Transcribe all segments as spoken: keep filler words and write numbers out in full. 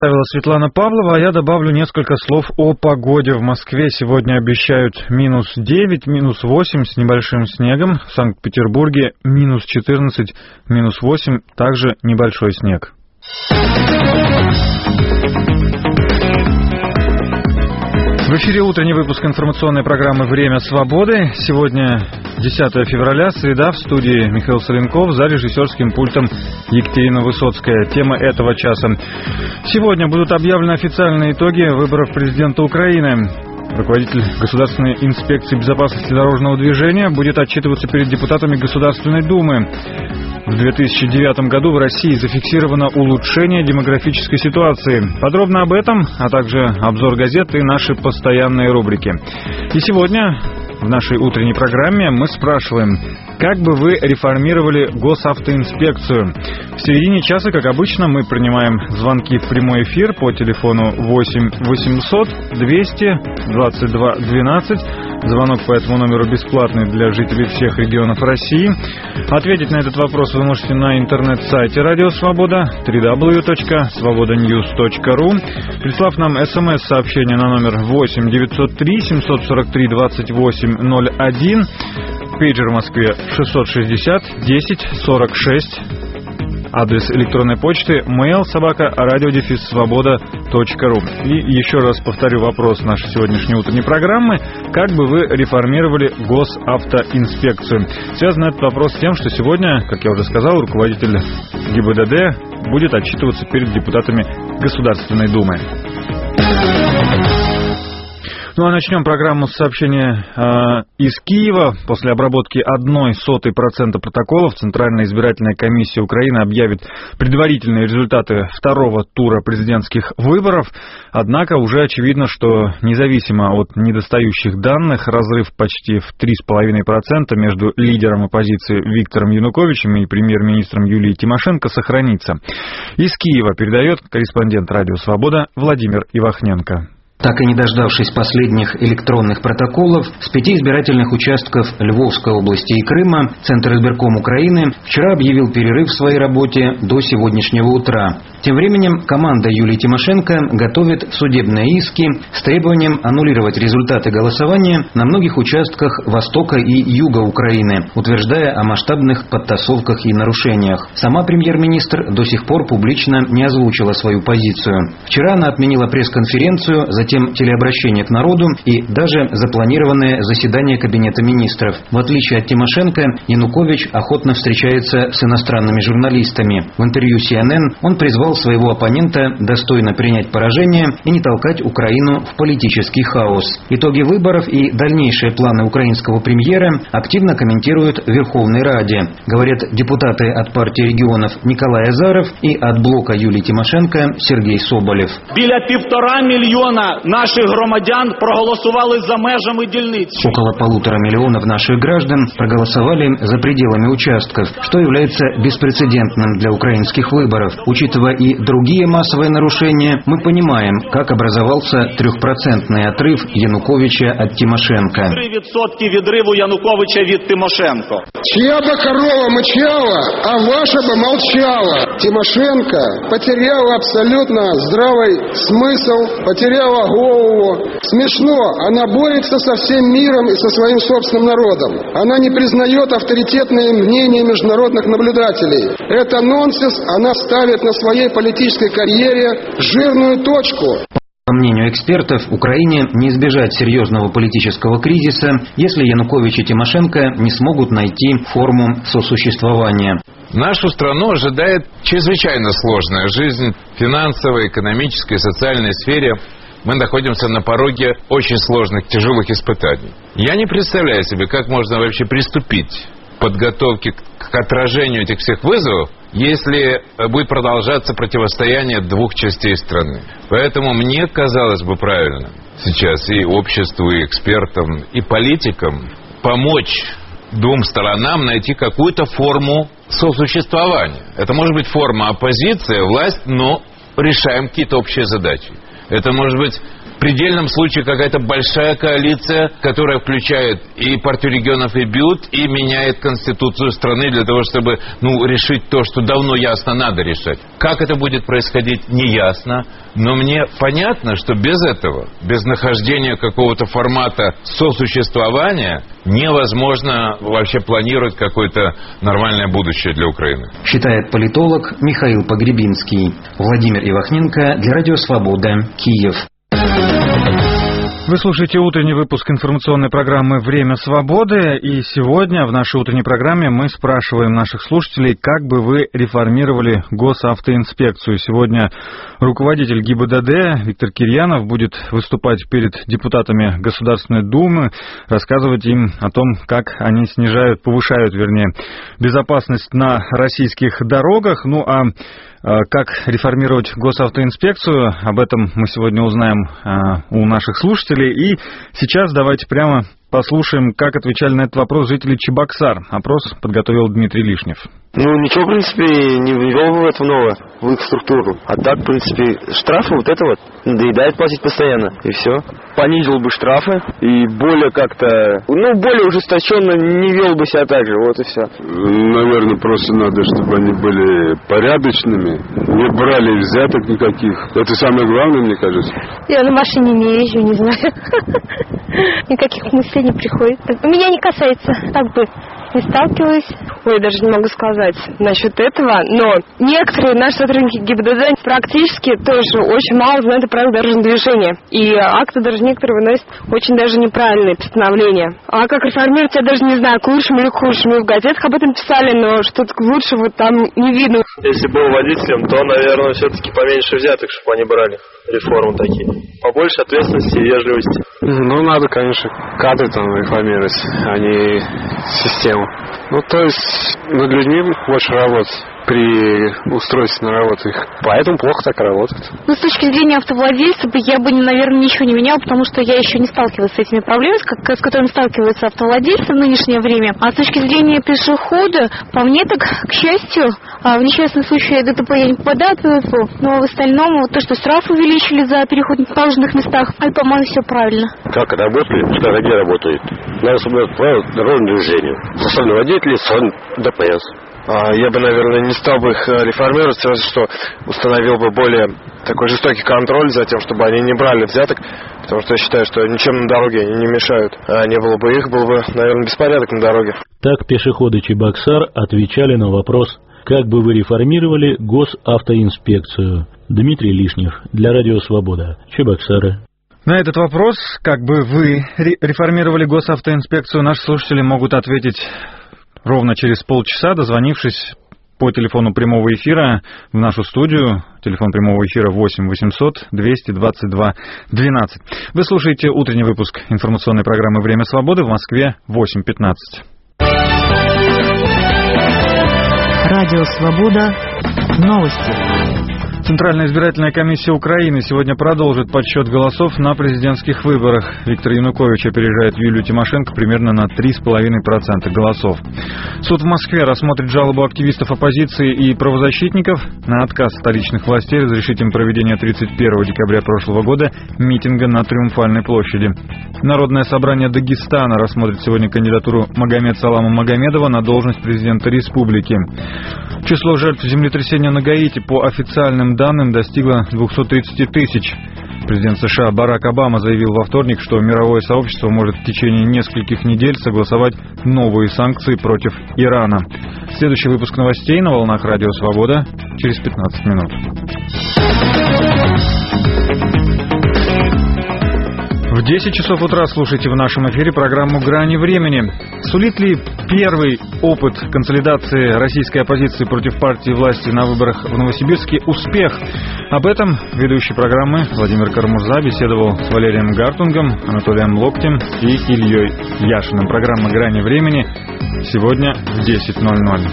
Светлана Павлова, а я добавлю несколько слов о погоде. В Москве сегодня обещают минус девять, минус восемь с небольшим снегом. В Санкт-Петербурге минус четырнадцать, минус восемь, также небольшой снег. В эфире утренний выпуск информационной программы «Время свободы». Сегодня десятое февраля, среда, в студии Михаил Соленков, за режиссерским пультом Екатерина Высоцкая. Тема этого часа. Сегодня будут объявлены официальные итоги выборов президента Украины. Руководитель Государственной инспекции безопасности дорожного движения будет отчитываться перед депутатами Государственной Думы. В две тысячи девятом году в России зафиксировано улучшение демографической ситуации. Подробно об этом, а также обзор газет и наши постоянные рубрики. И сегодня в нашей утренней программе мы спрашиваем, как бы вы реформировали госавтоинспекцию? В середине часа, как обычно, мы принимаем звонки в прямой эфир по телефону восемь восемьсот двести двадцать два двенадцать. Звонок по этому номеру бесплатный для жителей всех регионов России. Ответить на этот вопрос вы можете на интернет-сайте Радио Свобода дабл ю дабл ю дабл ю точка свобода ньюс точка ру, прислав нам смс-сообщение на номер восемь девятьсот три семьсот сорок три двадцать восемь ноль один, пейджер в Москве шестьсот шестьдесят десять сорок шесть. Адрес электронной почты mail собака радиодефис свобода точка ру. И еще раз повторю вопрос нашей сегодняшней утренней программы. Как бы вы реформировали госавтоинспекцию? Связан этот вопрос с тем, что сегодня, как я уже сказал, руководитель ГИБДД будет отчитываться перед депутатами Государственной Думы. Ну а начнем программу с сообщения э, из Киева. После обработки одной сотой процента протоколов Центральная избирательная комиссия Украины объявит предварительные результаты второго тура президентских выборов. Однако уже очевидно, что независимо от недостающих данных, разрыв почти в три с половиной процента между лидером оппозиции Виктором Януковичем и премьер-министром Юлией Тимошенко сохранится. Из Киева передает корреспондент Радио Свобода Владимир Ивахненко. Так и не дождавшись последних электронных протоколов, с пяти избирательных участков Львовской области и Крыма Центр избирком Украины вчера объявил перерыв в своей работе до сегодняшнего утра. Тем временем команда Юлии Тимошенко готовит судебные иски с требованием аннулировать результаты голосования на многих участках Востока и Юга Украины, утверждая о масштабных подтасовках и нарушениях. Сама премьер-министр до сих пор публично не озвучила свою позицию. Вчера она отменила пресс-конференцию, затем телеобращение к народу и даже запланированное заседание Кабинета министров. В отличие от Тимошенко, Янукович охотно встречается с иностранными журналистами. В интервью си эн эн он призвал своего оппонента достойно принять поражение и не толкать Украину в политический хаос. Итоги выборов и дальнейшие планы украинского премьера активно комментируют в Верховной Раде. Говорят депутаты от партии регионов Николай Азаров и от блока Юлии Тимошенко Сергей Соболев. Біля півтора мільйона наших громадян проголосували за межами дільниць. Около полутора миллионов наших граждан проголосовали за пределами участков, что является беспрецедентным для украинских выборов. Учитывая и другие массовые нарушения, мы понимаем, как образовался трехпроцентный отрыв Януковича от Тимошенко. три відсотки відриву Януковича від Тимошенко. Чья бы корова мычала, а ваша бы молчала. Тимошенко потеряла абсолютно здравый смысл, потеряла голову. Смешно, она борется со всем миром и со своим собственным народом. Она не признает авторитетные мнения международных наблюдателей. Это нонсенс, она ставит на своей политической карьере жирную точку. По мнению экспертов, Украине не избежать серьезного политического кризиса, если Янукович и Тимошенко не смогут найти форму сосуществования. Нашу страну ожидает чрезвычайно сложная жизнь в финансовой, экономической, социальной сфере. Мы находимся на пороге очень сложных, тяжелых испытаний. Я не представляю себе, как можно вообще приступить к подготовке к отражению этих всех вызовов, если будет продолжаться противостояние двух частей страны. Поэтому мне казалось бы правильно сейчас и обществу, и экспертам, и политикам помочь двум сторонам найти какую-то форму сосуществования. Это может быть форма оппозиции, власть, но решаем какие-то общие задачи. Это может быть предельном случае какая-то большая коалиция, которая включает и партию регионов, и БЮТ, и меняет конституцию страны для того, чтобы ну, решить то, что давно ясно надо решать. Как это будет происходить, не ясно. Но мне понятно, что без этого, без нахождения какого-то формата сосуществования, невозможно вообще планировать какое-то нормальное будущее для Украины. Считает политолог Михаил Погребинский. Владимир Ивахненко для Радио Свобода, Киев. Вы слушаете утренний выпуск информационной программы «Время свободы». И сегодня в нашей утренней программе мы спрашиваем наших слушателей, как бы вы реформировали госавтоинспекцию. Сегодня руководитель ГИБДД Виктор Кирьянов будет выступать перед депутатами Государственной Думы, рассказывать им о том, как они снижают, повышают, вернее, безопасность на российских дорогах. Ну а как реформировать госавтоинспекцию, об этом мы сегодня узнаем у наших слушателей. И сейчас давайте прямо послушаем, как отвечали на этот вопрос жители Чебоксар. Опрос подготовил Дмитрий Лишнев. Ну, ничего, в принципе, не ввел бы в это новое, в их структуру. А так, в принципе, штрафы вот это вот надоедает платить постоянно, и все. Понизил бы штрафы и более как-то, ну, более ужесточенно не вел бы себя так же, вот и все. Наверное, просто надо, чтобы они были порядочными, не брали взяток никаких. Это самое главное, мне кажется. Я на машине не езжу, не знаю. Никаких мыслей не приходит. Меня не касается, так бы не сталкиваюсь. Ой, даже не могу сказать насчет этого, но некоторые наши сотрудники ГИБДД практически тоже очень мало знают о правилах дорожного движения. И акты даже некоторые выносят очень даже неправильные постановления. А как реформировать, я даже не знаю, к лучшему или к худшему. В газетах об этом писали, но что-то лучшего там не видно. Если был водителем, то, наверное, все-таки поменьше взяток, чтобы они брали реформы такие. Побольше ответственности и вежливости. Ну, надо, конечно, кадры там реформировать, а не систему. Ну, то есть над людьми больше работать при устройстве на работу их. Поэтому плохо так работают. Ну, с точки зрения автовладельца, я бы, наверное, ничего не меняла, потому что я еще не сталкивалась с этими проблемами, с которыми сталкиваются автовладельцы в нынешнее время. А с точки зрения пешехода, по мне так, к счастью, в несчастном случае ДТП я не попадаю в ПВП, но в остальном вот то, что штрафы увеличили за переход в положенных местах, а, по-моему, все правильно. Как работали, пускай где работают. Надо соблюдать правила дорожного движения. Составные водители, составный ДПС. Я бы, наверное, не стал бы их реформировать, разве что установил бы более такой жестокий контроль за тем, чтобы они не брали взяток, потому что я считаю, что ничем на дороге они не мешают. А не было бы их, был бы, наверное, беспорядок на дороге. Так пешеходы Чебоксар отвечали на вопрос, как бы вы реформировали госавтоинспекцию. Дмитрий Лишнев для Радио Свобода, Чебоксары. На этот вопрос, как бы вы реформировали госавтоинспекцию, наши слушатели могут ответить ровно через полчаса, дозвонившись по телефону прямого эфира в нашу студию. Телефон прямого эфира восемь восемьсот двести двадцать два двенадцать. Вы слушаете утренний выпуск информационной программы «Время свободы» в Москве восемь пятнадцать. Радио Свобода. Новости. Центральная избирательная комиссия Украины сегодня продолжит подсчет голосов на президентских выборах. Виктор Янукович опережает Юлию Тимошенко примерно на три с половиной процента голосов. Суд в Москве рассмотрит жалобу активистов оппозиции и правозащитников на отказ столичных властей разрешить им проведение тридцать первого декабря прошлого года митинга на Триумфальной площади. Народное собрание Дагестана рассмотрит сегодня кандидатуру Магомед-Салама Магомедова на должность президента республики. Число жертв землетрясения на Гаити по официальным данным достигло двести тридцать тысяч. Президент США Барак Обама заявил во вторник, что мировое сообщество может в течение нескольких недель согласовать новые санкции против Ирана. Следующий выпуск новостей на волнах Радио Свобода через пятнадцать минут. В десять часов утра слушайте в нашем эфире программу «Грани времени». Сулит ли первый опыт консолидации российской оппозиции против партии власти на выборах в Новосибирске успех? Об этом ведущий программы Владимир Карамурза беседовал с Валерием Гартунгом, Анатолием Локтем и Ильей Яшиным. Программа «Грани времени» сегодня в десять ноль ноль.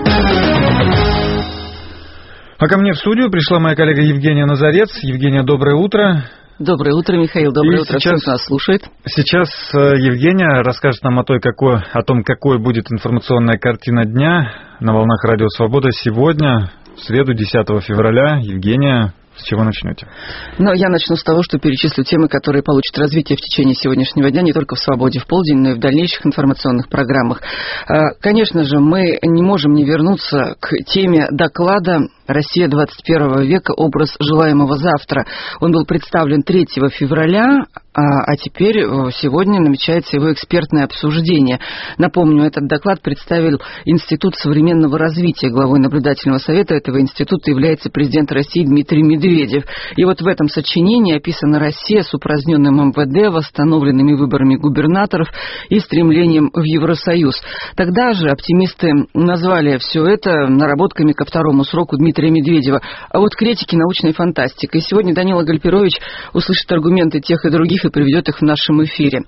А ко мне в студию пришла моя коллега Евгения Назарец. Евгения, доброе утро. Доброе утро, Михаил. Доброе и утро сейчас, всем, кто нас слушает. Сейчас Евгения расскажет нам о, той, какой, о том, какой будет информационная картина дня на волнах Радио Свобода сегодня, в среду, десятого февраля. Евгения, С чего начнете? Ну, я начну с того, что перечислю темы, которые получат развитие в течение сегодняшнего дня, не только в «Свободе в полдень», но и в дальнейших информационных программах. Конечно же, мы не можем не вернуться к теме доклада «Россия двадцать первого века. Образ желаемого завтра». Он был представлен третьего февраля, а теперь сегодня намечается его экспертное обсуждение. Напомню, этот доклад представил Институт современного развития. Главой наблюдательного совета этого института является президент России Дмитрий Медведев. И вот в этом сочинении описана Россия с упраздненным эм вэ дэ, восстановленными выборами губернаторов и стремлением в Евросоюз. Тогда же оптимисты назвали все это наработками ко второму сроку Дмитрия Медведева. А вот критики научной фантастикой. Сегодня Данила Гальперович услышит аргументы тех и других и приведет их в нашем эфире.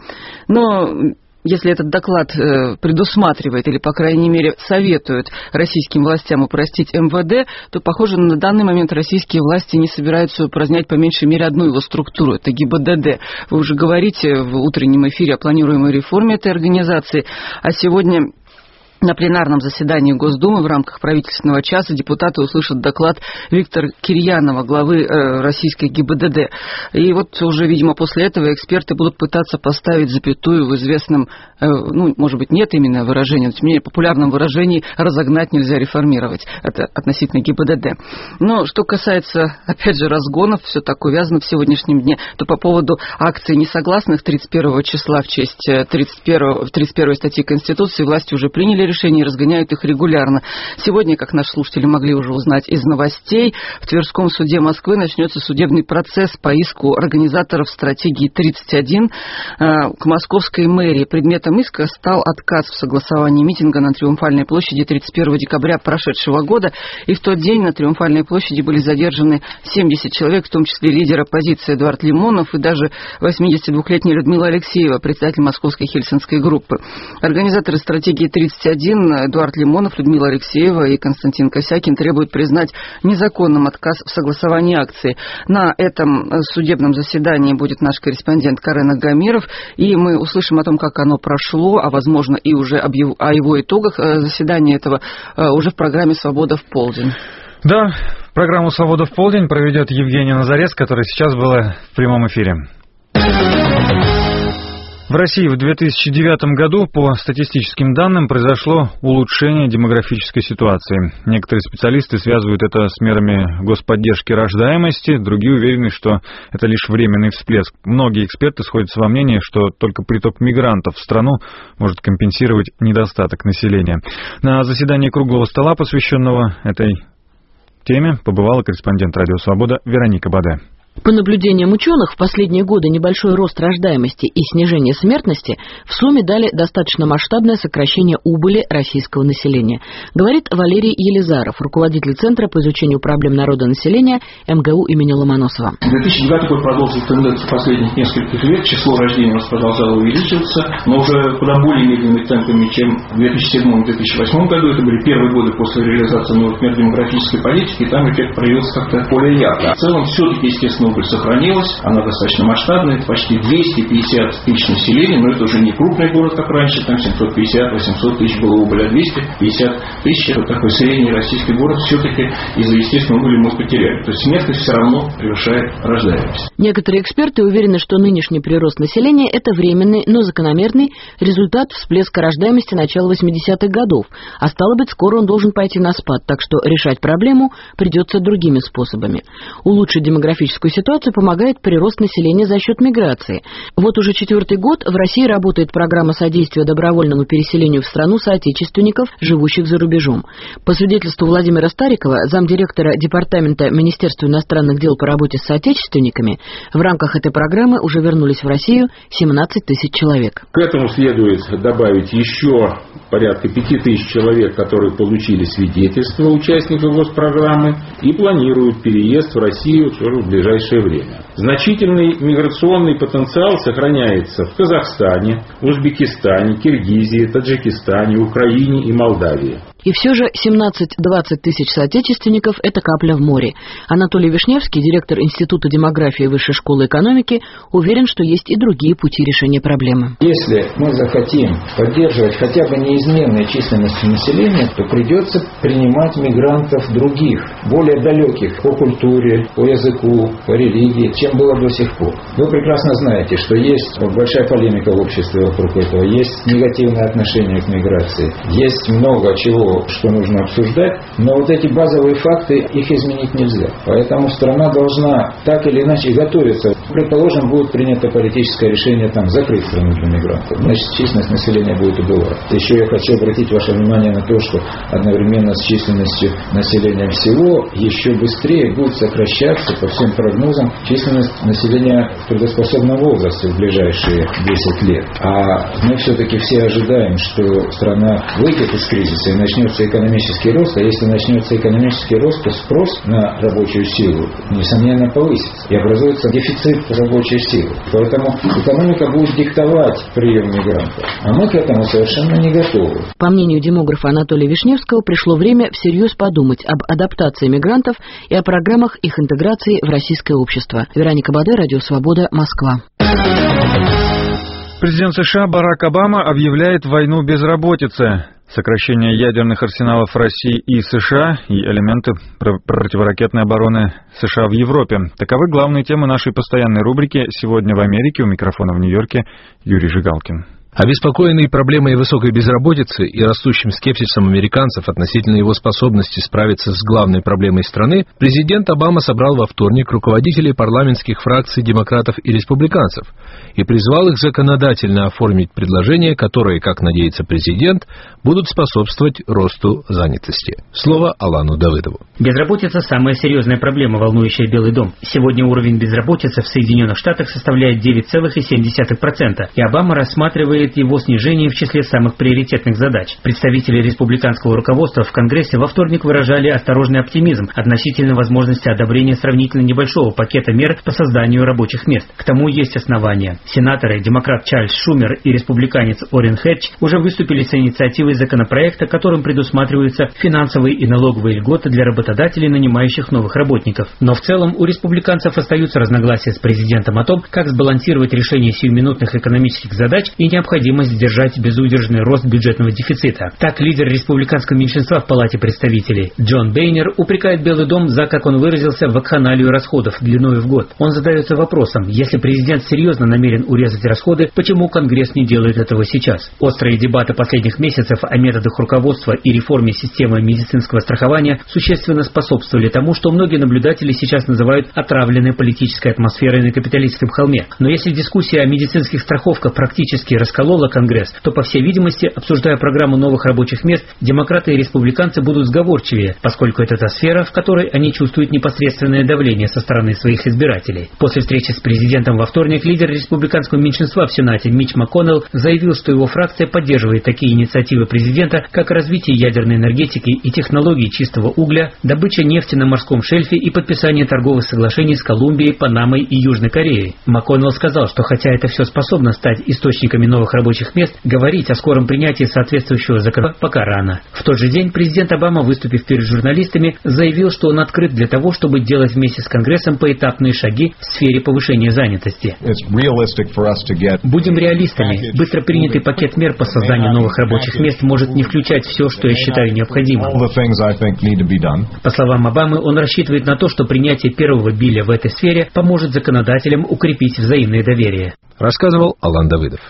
Но если этот доклад предусматривает или, по крайней мере, советует российским властям упростить эм вэ дэ, то, похоже, на данный момент российские власти не собираются упразднять по меньшей мере одну его структуру, это гэ и бэ дэ дэ. Вы уже говорите в утреннем эфире о планируемой реформе этой организации, а сегодня на пленарном заседании Госдумы в рамках правительственного часа депутаты услышат доклад Виктора Кирьянова, главы э, российской гэ и бэ дэ дэ. И вот уже, видимо, после этого эксперты будут пытаться поставить запятую в известном, э, ну, может быть, нет именно выражения, но, тем не менее, популярном выражении «разогнать нельзя реформировать». Это относительно гэ и бэ дэ дэ. Но что касается, опять же, разгонов, все так увязано в сегодняшнем дне, то по поводу акций несогласных тридцать первого числа в честь тридцать первой статьи Конституции власти уже приняли решения и разгоняют их регулярно. Сегодня, как наши слушатели могли уже узнать из новостей, в Тверском суде Москвы начнется судебный процесс по иску организаторов стратегии тридцать один э, к московской мэрии. Предметом иска стал отказ в согласовании митинга на Триумфальной площади тридцать первого декабря прошедшего года. И в тот день на Триумфальной площади были задержаны семьдесят человек, в том числе лидер оппозиции Эдуард Лимонов и даже восьмидесятидвухлетняя Людмила Алексеева, председатель московской хельсинской группы. Организаторы стратегии тридцать один Эдуард Лимонов, Людмила Алексеева и Константин Косякин требуют признать незаконным отказ в согласовании акции. На этом судебном заседании будет наш корреспондент Карен Агамиров, и мы услышим о том, как оно прошло, а возможно и уже об его, о его итогах заседания этого уже в программе «Свобода в полдень». Да, программу «Свобода в полдень» проведет Евгения Назарец, которая сейчас была в прямом эфире. В России в две тысячи девятом году, по статистическим данным, произошло улучшение демографической ситуации. Некоторые специалисты связывают это с мерами господдержки рождаемости, другие уверены, что это лишь временный всплеск. Многие эксперты сходятся во мнении, что только приток мигрантов в страну может компенсировать недостаток населения. На заседании круглого стола, посвященного этой теме, побывала корреспондент «Радио Свобода» Вероника Баде. По наблюдениям ученых, в последние годы небольшой рост рождаемости и снижение смертности в сумме дали достаточно масштабное сокращение убыли российского населения, говорит Валерий Елизаров, руководитель Центра по изучению проблем народонаселения эм гэ у имени Ломоносова. две тысячи девятый год продолжил тенденцию последних нескольких лет. Число рождений у нас продолжало увеличиваться, но уже куда более медленными темпами, чем в две тысячи седьмом — две тысячи восьмом году. Это были первые годы после реализации новых мер демографической политики, и там эффект проявился как-то более ярко. В целом, все-таки, естественно, убыль сохранилась, она достаточно масштабная, это почти двести пятьдесят тысяч населения, но это уже не крупный город, как раньше, там семьсот пятьдесят — восемьсот тысяч было убыль, а двести пятьдесят тысяч, это такой средний российский город, все-таки из-за естественной убыли мы потеряли. То есть смертность все равно превышает рождаемость. Некоторые эксперты уверены, что нынешний прирост населения – это временный, но закономерный результат всплеска рождаемости начала восьмидесятых годов, а стало быть, скоро он должен пойти на спад, так что решать проблему придется другими способами. Улучшить демографическую ситуацию помогает прирост населения за счет миграции. Вот уже четвертый год в России работает программа содействия добровольному переселению в страну соотечественников, живущих за рубежом. По свидетельству Владимира Старикова, замдиректора Департамента Министерства иностранных дел по работе с соотечественниками, в рамках этой программы уже вернулись в Россию семнадцать тысяч человек. К этому следует добавить еще порядка пяти тысяч человек, которые получили свидетельство участников госпрограммы и планируют переезд в Россию в ближайшее время. Значительный миграционный потенциал сохраняется в Казахстане, Узбекистане, Киргизии, Таджикистане, Украине и Молдавии. И все же семнадцать-двадцать тысяч соотечественников – это капля в море. Анатолий Вишневский, директор Института демографии Высшей школы экономики, уверен, что есть и другие пути решения проблемы. Если мы захотим поддерживать хотя бы неизменной численностью населения, то придется принимать мигрантов других, более далеких по культуре, по языку, по религии, чем было до сих пор. Вы прекрасно знаете, что есть большая полемика в обществе вокруг этого, есть негативное отношение к миграции, есть много чего, что нужно обсуждать, но вот эти базовые факты, их изменить нельзя. Поэтому страна должна так или иначе готовиться. Предположим, будет принято политическое решение там закрыть страну для мигрантов. Значит, численность населения будет убывать. Еще я хочу обратить ваше внимание на то, что одновременно с численностью населения всего еще быстрее будет сокращаться, по всем прогнозам, численность населения в трудоспособном возрасте в ближайшие десять лет. А мы все-таки все ожидаем, что страна выйдет из кризиса и начнется экономический рост, а если начнется экономический рост, то спрос на рабочую силу, несомненно, повысится. И образуется дефицит рабочей силы. Поэтому экономика будет диктовать прием мигрантов. А мы к этому совершенно не готовы. По мнению демографа Анатолия Вишневского, пришло время всерьез подумать об адаптации мигрантов и о программах их интеграции в российское общество. Вероника Баде, Радио Свобода, Москва. Президент США Барак Обама объявляет войну безработице. Сокращение ядерных арсеналов России и США и элементы противоракетной обороны США в Европе. Таковы главные темы нашей постоянной рубрики «Сегодня в Америке». У микрофона в Нью-Йорке Юрий Жигалкин. Обеспокоенный проблемой высокой безработицы и растущим скепсисом американцев относительно его способности справиться с главной проблемой страны, президент Обама собрал во вторник руководителей парламентских фракций демократов и республиканцев и призвал их законодательно оформить предложения, которые, как надеется президент, будут способствовать росту занятости. Слово Алану Давыдову. Безработица – самая серьезная проблема, волнующая Белый дом. Сегодня уровень безработицы в Соединенных Штатах составляет девять целых семь десятых процента, и Обама рассматривает его снижение в числе самых приоритетных задач. Представители республиканского руководства в Конгрессе во вторник выражали осторожный оптимизм относительно возможности одобрения сравнительно небольшого пакета мер по созданию рабочих мест. К тому есть основания. Сенаторы, демократ Чарльз Шумер и республиканец Орин Хедж уже выступили с инициативой законопроекта, которым предусматриваются финансовые и налоговые льготы для работодателей, нанимающих новых работников. Но в целом у республиканцев остаются разногласия с президентом о том, как сбалансировать решение сиюминутных экономических задач и необходимость сдержать безудержный рост бюджетного дефицита. Так, лидер республиканского меньшинства в Палате представителей Джон Бейнер упрекает Белый дом за, как он выразился, вакханалию расходов длиной в год. Он задается вопросом, если президент серьезно намерен урезать расходы, почему Конгресс не делает этого сейчас? Острые дебаты последних месяцев о методах руководства и реформе системы медицинского страхования существенно способствовали тому, что многие наблюдатели сейчас называют отравленной политической атмосферой на капиталистском холме. Но если дискуссия о медицинских страховках практически раскололась Конгресс, то, по всей видимости, обсуждая программу новых рабочих мест, демократы и республиканцы будут сговорчивее, поскольку это та сфера, в которой они чувствуют непосредственное давление со стороны своих избирателей. После встречи с президентом во вторник лидер республиканского меньшинства в Сенате Митч МакКоннелл заявил, что его фракция поддерживает такие инициативы президента, как развитие ядерной энергетики и технологий чистого угля, добыча нефти на морском шельфе и подписание торговых соглашений с Колумбией, Панамой и Южной Кореей. МакКоннелл сказал, что хотя это все способно стать источниками новых рабочих мест, говорить о скором принятии соответствующего закона пока рано. В тот же день президент Обама, выступив перед журналистами, заявил, что он открыт для того, чтобы делать вместе с Конгрессом поэтапные шаги в сфере повышения занятости. Будем реалистами. Быстро принятый пакет мер по созданию новых рабочих мест может не включать все, что я считаю необходимым. По словам Обамы, он рассчитывает на то, что принятие первого билля в этой сфере поможет законодателям укрепить взаимное доверие. Рассказывал Алан Давыдов.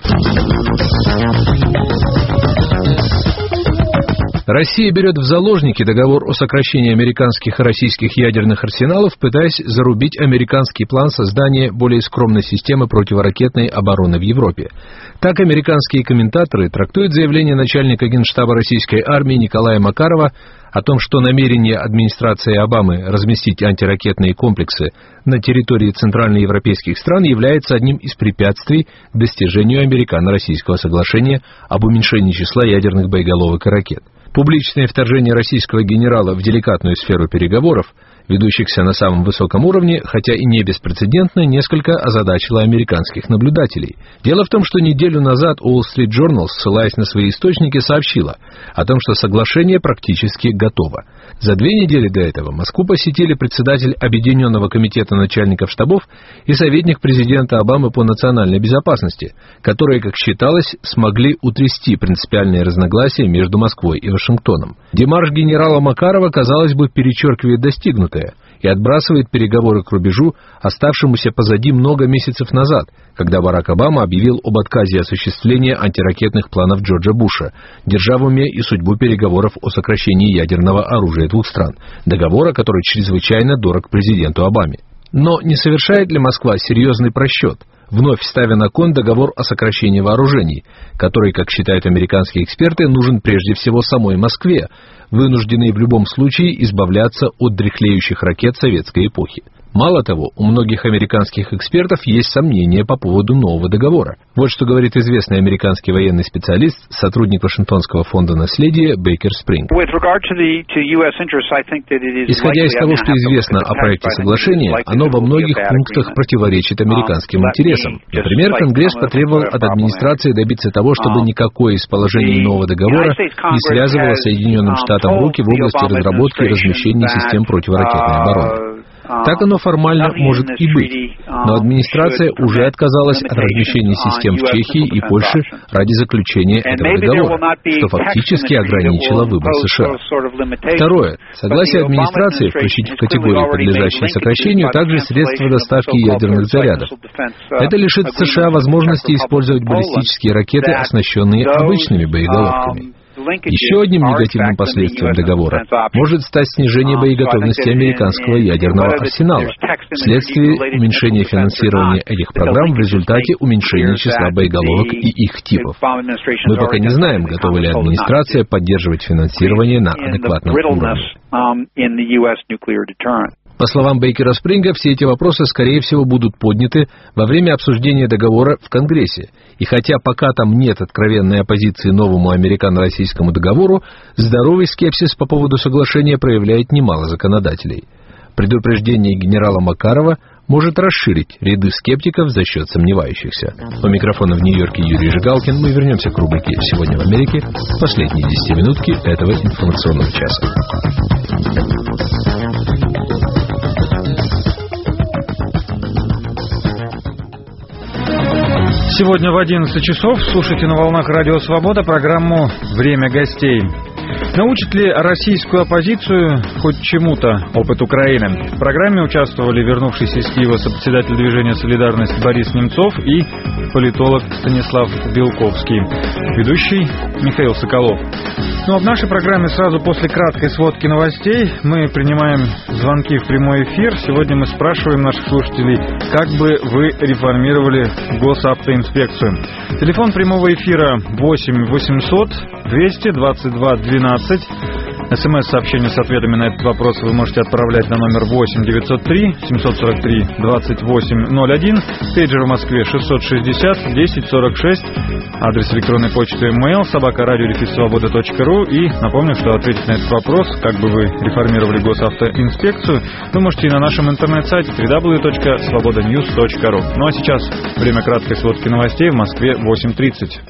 Россия берет в заложники договор о сокращении американских и российских ядерных арсеналов, пытаясь зарубить американский план создания более скромной системы противоракетной обороны в Европе. Так американские комментаторы трактуют заявление начальника Генштаба российской армии Николая Макарова о том, что намерение администрации Обамы разместить антиракетные комплексы на территории центральноевропейских стран является одним из препятствий к достижению американо-российского соглашения об уменьшении числа ядерных боеголовок и ракет. Публичное вторжение российского генерала в деликатную сферу переговоров ведущихся на самом высоком уровне, хотя и не беспрецедентно, несколько озадачило американских наблюдателей. Дело в том, что неделю назад Wall Street Journal, ссылаясь на свои источники, сообщила о том, что соглашение практически готово. За две недели до этого Москву посетили председатель Объединенного комитета начальников штабов и советник президента Обамы по национальной безопасности, которые, как считалось, смогли утрясти принципиальные разногласия между Москвой и Вашингтоном. Демарш генерала Макарова, казалось бы, перечеркивает достигнутое и отбрасывает переговоры к рубежу, оставшемуся позади много месяцев назад, когда Барак Обама объявил об отказе осуществления антиракетных планов Джорджа Буша, держа в уме и судьбу переговоров о сокращении ядерного оружия двух стран, договора, который чрезвычайно дорог президенту Обаме. Но не совершает ли Москва серьезный просчет, вновь ставя на кон договор о сокращении вооружений, который, как считают американские эксперты, нужен прежде всего самой Москве, вынужденной в любом случае избавляться от дряхлеющих ракет советской эпохи? Мало того, у многих американских экспертов есть сомнения по поводу нового договора. Вот что говорит известный американский военный специалист, сотрудник Вашингтонского фонда наследия Бейкер Спринг. Исходя из того, что известно о проекте соглашения, оно во многих пунктах противоречит американским интересам. Например, Конгресс потребовал от администрации добиться того, чтобы никакое из положений нового договора не связывало Соединенным Штатам руки в области разработки и размещения систем противоракетной обороны. Так оно формально может и быть, но администрация уже отказалась от размещения систем в Чехии и Польше ради заключения этого договора, что фактически ограничило выбор США. Второе. Согласие администрации включить в категории, подлежащие сокращению, также средства доставки ядерных зарядов. Это лишит США возможности использовать баллистические ракеты, оснащенные обычными боеголовками. Еще одним негативным последствием договора может стать снижение боеготовности американского ядерного арсенала вследствие уменьшения финансирования этих программ в результате уменьшения числа боеголовок и их типов. Мы пока не знаем, готова ли администрация поддерживать финансирование на адекватном уровне. По словам Бейкера Спринга, все эти вопросы, скорее всего, будут подняты во время обсуждения договора в Конгрессе. И хотя пока там нет откровенной оппозиции новому американо-российскому договору, здоровый скепсис по поводу соглашения проявляет немало законодателей. Предупреждение генерала Макарова может расширить ряды скептиков за счет сомневающихся. У микрофона в Нью-Йорке Юрий Жигалкин. Мы вернемся к рубрике «Сегодня в Америке» в последние десятиминутки этого информационного часа. Сегодня в одиннадцать часов слушайте на волнах Радио Свобода программу «Время гостей». Научит ли российскую оппозицию хоть чему-то опыт Украины? В программе участвовали вернувшийся из Киева сопредседатель движения «Солидарность» Борис Немцов и политолог Станислав Белковский. Ведущий Михаил Соколов. Ну а в нашей программе сразу после краткой сводки новостей мы принимаем звонки в прямой эфир. Сегодня мы спрашиваем наших слушателей, как бы вы реформировали госавтоинспекцию. Телефон прямого эфира восемь восемьсот двести двадцать два двенадцать. СМС-сообщение с ответами на этот вопрос вы можете отправлять на номер восемь девятьсот три семьсот сорок три двадцать восемь ноль один. Пейджер в Москве шестьсот шестьдесят десять сорок шесть. Адрес электронной почты mail собака радио свобода точка ру. И напомню, что ответить на этот вопрос, как бы вы реформировали госавтоинспекцию, вы можете и на нашем интернет-сайте дабл ю дабл ю дабл ю точка свобода ньюс точка ру. Ну а сейчас время краткой сводки новостей в Москве восемь тридцать.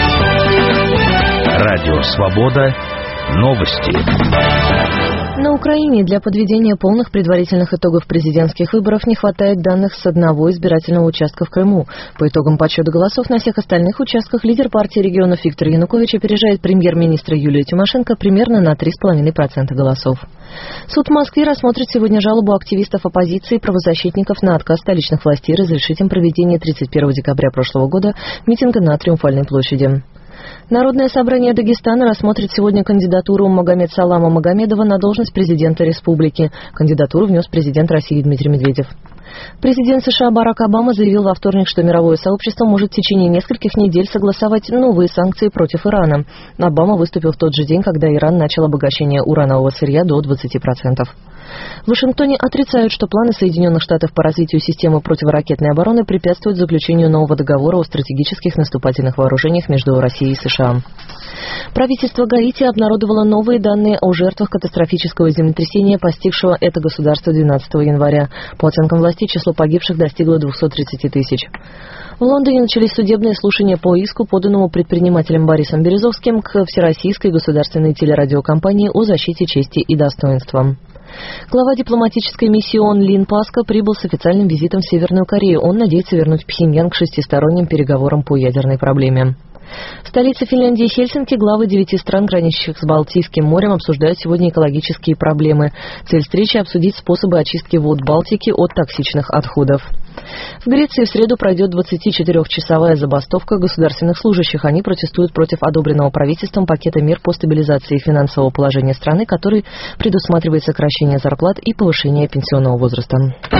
Радио Свобода. Новости. На Украине для подведения полных предварительных итогов президентских выборов не хватает данных с одного избирательного участка в Крыму. По итогам подсчета голосов на всех остальных участках лидер партии регионов Виктор Янукович опережает премьер-министра Юлию Тимошенко примерно на три с половиной процента голосов. Суд в Москве рассмотрит сегодня жалобу активистов оппозиции и правозащитников на отказ столичных властей разрешить им проведение тридцать первого декабря прошлого года митинга на Триумфальной площади. Народное собрание Дагестана рассмотрит сегодня кандидатуру Магомед-Салама Магомедова на должность президента республики. Кандидатуру внес президент России Дмитрий Медведев. Президент США Барак Обама заявил во вторник, что мировое сообщество может в течение нескольких недель согласовать новые санкции против Ирана. Обама выступил в тот же день, когда Иран начал обогащение уранового сырья до двадцати процентов. В Вашингтоне отрицают, что планы Соединенных Штатов по развитию системы противоракетной обороны препятствуют заключению нового договора о стратегических наступательных вооружениях между Россией и США. Правительство Гаити обнародовало новые данные о жертвах катастрофического землетрясения, постигшего это государство двенадцатого января. По оценкам властей, число погибших достигло двухсот тридцати тысяч. В Лондоне начались судебные слушания по иску, поданному предпринимателем Борисом Березовским к Всероссийской государственной телерадиокомпании о защите чести и достоинства. Глава дипломатической миссии ООН Лин Паска прибыл с официальным визитом в Северную Корею. Он надеется вернуть Пхеньян к шестисторонним переговорам по ядерной проблеме. В столице Финляндии Хельсинки главы девяти стран, граничащих с Балтийским морем, обсуждают сегодня экологические проблемы. Цель встречи – обсудить способы очистки вод Балтики от токсичных отходов. В Греции в среду пройдет двадцатичетырёхчасовая забастовка государственных служащих. Они протестуют против одобренного правительством пакета мер по стабилизации финансового положения страны, который предусматривает сокращение зарплат и повышение пенсионного возраста.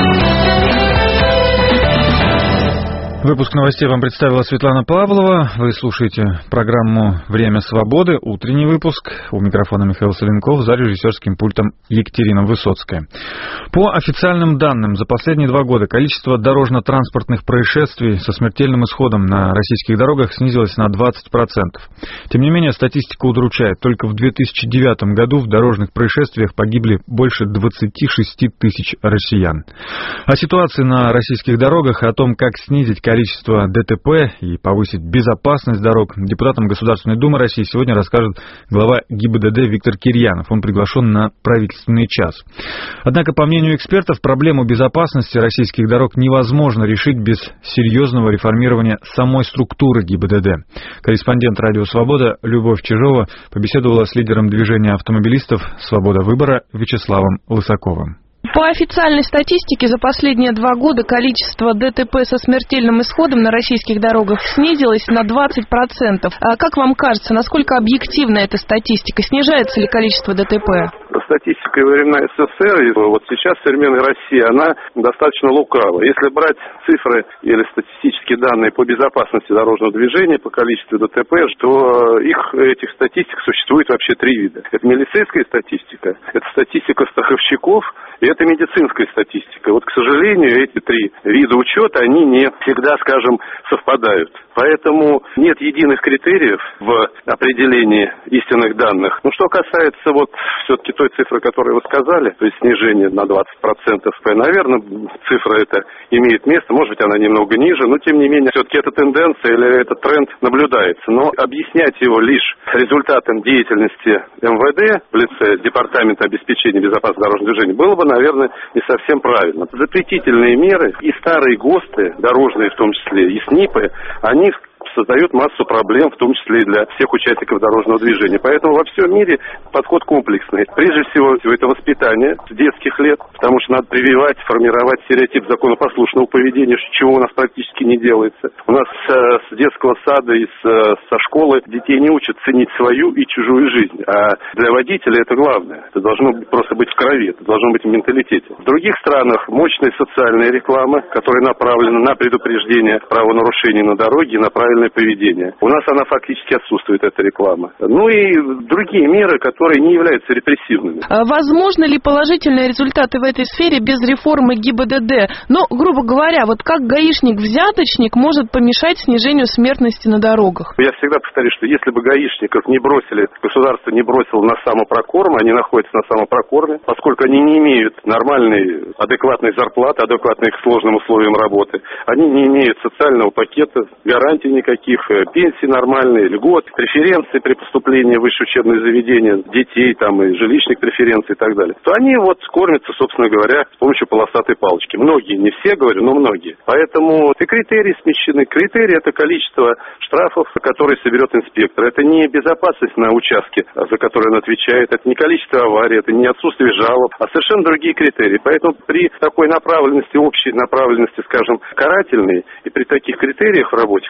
Выпуск новостей вам представила Светлана Павлова. Вы слушаете программу «Время свободы», утренний выпуск. У микрофона Михаил Соленков, за режиссерским пультом Екатерина Высоцкая. По официальным данным, за последние два года количество дорожно-транспортных происшествий со смертельным исходом на российских дорогах снизилось на двадцать процентов. Тем не менее, статистика удручает. Только в две тысячи девятом году в дорожных происшествиях погибли больше двадцати шести тысяч россиян. О ситуации на российских дорогах и о том, как снизить количество ДТП и повысить безопасность дорог, депутатам Государственной Думы России сегодня расскажет глава ГИБДД Виктор Кирьянов. Он приглашен на правительственный час. Однако, по мнению экспертов, проблему безопасности российских дорог невозможно решить без серьезного реформирования самой структуры ГИБДД. Корреспондент «Радио Свобода» Любовь Чижова побеседовала с лидером движения автомобилистов «Свобода выбора» Вячеславом Лысаковым. По официальной статистике, за последние два года количество ДТП со смертельным исходом на российских дорогах снизилось на двадцать процентов. А как вам кажется, насколько объективна эта статистика? Снижается ли количество ДТП? Статистика во времена СССР, вот сейчас в современной России, она достаточно лукава. Если брать цифры или статистические данные по безопасности дорожного движения, по количеству ДТП, то их, этих статистик существует вообще три вида. Это милицейская статистика, это статистика страховщиков, и это медицинская статистика. Вот, к сожалению, эти три вида учета, они не всегда, скажем, совпадают. Поэтому нет единых критериев в определении истинных данных. Ну, что касается вот все-таки той цифры, которую вы сказали, то есть снижение на двадцать процентов, наверное, цифра эта имеет место, может быть, она немного ниже, но, тем не менее, все-таки эта тенденция или этот тренд наблюдается. Но объяснять его лишь результатом деятельности эм вэ дэ в лице Департамента обеспечения безопасности дорожного движения было бы, наверное, не совсем правильно. Запретительные меры и старые ГОСТы, дорожные в том числе, и СНИПы, они создают массу проблем, в том числе и для всех участников дорожного движения. Поэтому во всем мире подход комплексный. Прежде всего, это воспитание с детских лет, потому что надо прививать, формировать стереотип законопослушного поведения, чего у нас практически не делается. У нас с детского сада и со школы детей не учат ценить свою и чужую жизнь. А для водителя это главное. Это должно просто быть в крови, это должно быть в менталитете. В других странах мощная социальная реклама, которая направлена на предупреждение правонарушений на дороге, на правильное поведение. У нас она фактически отсутствует, эта реклама. Ну и другие меры, которые не являются репрессивными. А возможно ли положительные результаты в этой сфере без реформы ГИБДД? Ну, грубо говоря, вот как гаишник-взяточник может помешать снижению смертности на дорогах? Я всегда повторю, что если бы гаишников не бросили, государство не бросило на самопрокорм, они находятся на самопрокорме, поскольку они не имеют нормальной, адекватной зарплаты, адекватной к сложным условиям работы, они не имеют социального пакета, гарантий никаких, пенсии нормальные, льгот, преференции при поступлении в высшее учебное заведение, детей там и жилищных преференций и так далее, то они вот кормятся, собственно говоря, с помощью полосатой палочки. Многие, не все, говорю, но многие. Поэтому и критерии смещены. Критерии – это количество штрафов, которые соберет инспектор. Это не безопасность на участке, за которую он отвечает, это не количество аварий, это не отсутствие жалоб, а совершенно другие критерии. Поэтому при такой направленности, общей направленности, скажем, карательной, и при таких критериях в работе, конечно,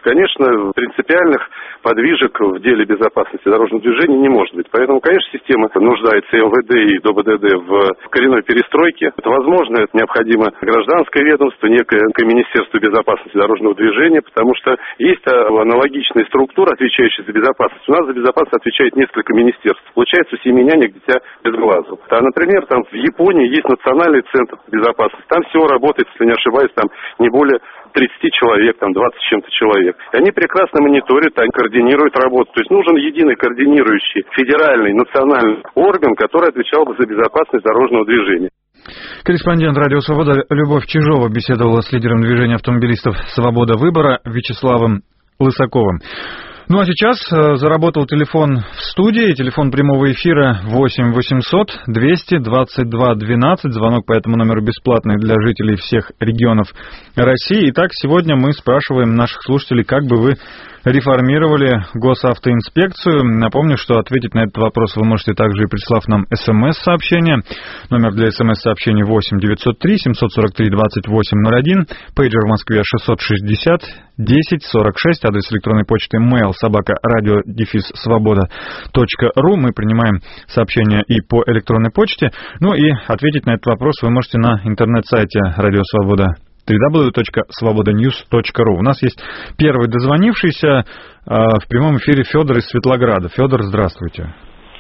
конечно, принципиальных подвижек в деле безопасности дорожного движения не может быть. Поэтому, конечно, система нуждается и МВД, и ДОБДД в коренной перестройке. Это возможно, это необходимо гражданское ведомство, некое Министерство безопасности дорожного движения, потому что есть аналогичные структуры, отвечающие за безопасность. У нас за безопасность отвечает несколько министерств. Получается, у семи нянек дитя без глазу. А, например, там в Японии есть национальный центр безопасности. Там всего работает, если не ошибаюсь, там не более тридцать человек, там двадцать с чем-то человек. И они прекрасно мониторят, они координируют работу. То есть нужен единый координирующий федеральный национальный орган, который отвечал бы за безопасность дорожного движения. Корреспондент «Радио Свобода» Любовь Чижова беседовала с лидером движения автомобилистов «Свобода выбора» Вячеславом Лысаковым. Ну а сейчас э, заработал телефон в студии, телефон прямого эфира восемь восемьсот двести двадцать два двенадцать, звонок по этому номеру бесплатный для жителей всех регионов России. Итак, сегодня мы спрашиваем наших слушателей, как бы вы реформировали госавтоинспекцию. Напомню, что ответить на этот вопрос вы можете также и прислав нам смс-сообщение. Номер для смс-сообщений восемь девятьсот три семьсот сорок три двадцать восемь ноль один, пейджер в Москве шестьсот шестьдесят десять сорок шесть, адрес электронной почты mail собака радио дефис свобода точка ру. Мы принимаем сообщения и по электронной почте. Ну и ответить на этот вопрос вы можете на интернет-сайте Радио Свобода дабл ю дабл ю дабл ю точка свобода ньюс точка ру. У нас есть первый дозвонившийся э, в прямом эфире Федор из Светлограда. Федор, здравствуйте.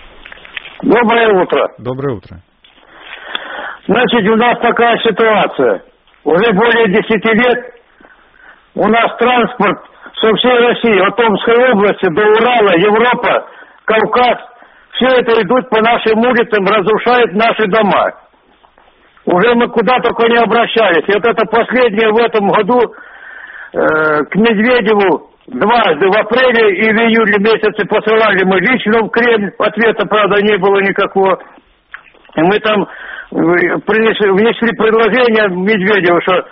Доброе утро. Доброе утро. Значит, у нас такая ситуация. Уже более десяти лет у нас транспорт со всей России, от Омской области до Урала, Европа, Кавказ, все это идут по нашим улицам, разрушают наши дома. Уже мы куда только не обращались. И вот это последнее в этом году э, к Медведеву дважды в апреле и в июле месяце посылали мы лично в Кремль. Ответа, правда, не было никакого. И мы там принесли, внесли предложение Медведеву, что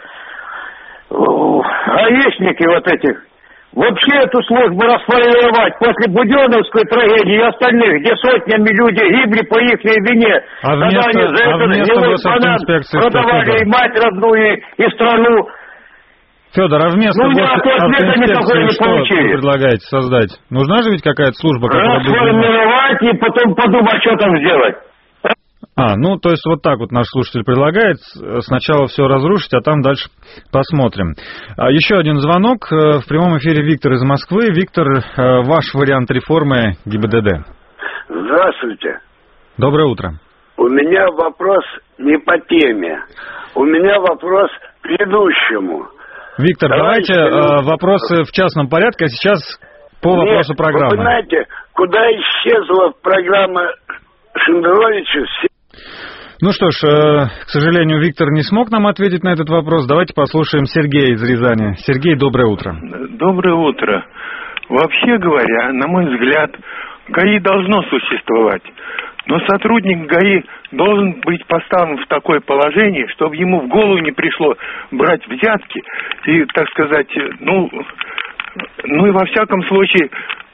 гаишники вот этих вообще эту службу расформировать после Буденновской трагедии и остальных, где сотнями людей гибли по их вине. А вместо, Когда они за а это вместо банан продавали и мать родную, и страну. Федор, а вместо ну, госавтоинспекции что вы предлагаете создать? Нужна же ведь какая-то служба, которая будет... Расформировать и потом подумать, что там сделать. А, ну, то есть вот так вот наш слушатель предлагает. Сначала все разрушить, а там дальше посмотрим. Еще один звонок. В прямом эфире Виктор из Москвы. Виктор, ваш вариант реформы ГИБДД. Здравствуйте. Доброе утро. У меня вопрос не по теме. У меня вопрос к ведущему. Виктор, Товарищ давайте ведущий. Вопросы в частном порядке, а сейчас по Нет, вопросу программы. Вы знаете, куда исчезла программа Шендеровича? Ну что ж, э, к сожалению, Виктор не смог нам ответить на этот вопрос. Давайте послушаем Сергея из Рязани. Сергей, доброе утро. Доброе утро. Вообще говоря, на мой взгляд, ГАИ должно существовать. Но сотрудник ГАИ должен быть поставлен в такое положение, чтобы ему в голову не пришло брать взятки и, так сказать, ну, ну и во всяком случае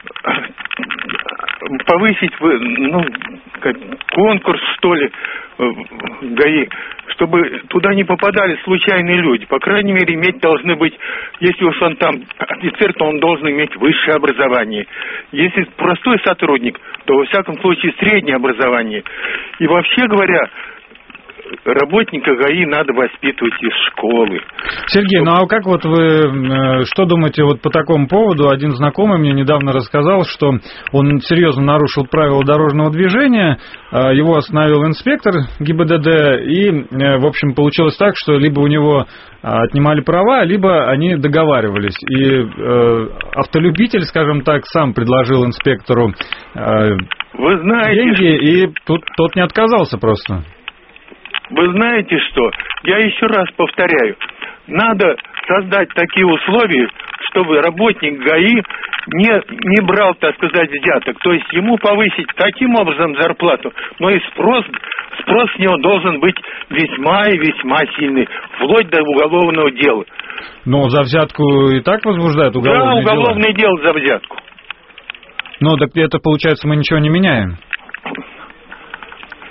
повысить, ну, конкурс, что ли, ГАИ, чтобы туда не попадали случайные люди. По крайней мере, иметь должны быть, если уж он там офицер, то он должен иметь высшее образование. Если простой сотрудник, то во всяком случае среднее образование. И вообще говоря, работника ГАИ надо воспитывать из школы. Сергей, ну а как вот вы, что думаете вот по такому поводу? Один знакомый мне недавно рассказал, что он серьезно нарушил правила дорожного движения, его остановил инспектор ГИБДД, и, в общем, получилось так, что либо у него отнимали права, либо они договаривались. И э, автолюбитель, скажем так, сам предложил инспектору э, вы знаете, деньги, и тут тот не отказался просто. Вы знаете что? Я еще раз повторяю. Надо создать такие условия, чтобы работник ГАИ не, не брал, так сказать, взяток. То есть ему повысить таким образом зарплату, но и спрос, спрос с него должен быть весьма и весьма сильный, вплоть до уголовного дела. Но за взятку и так возбуждают уголовное дело? Да, уголовное дело за взятку. Ну, так это, получается, мы ничего не меняем.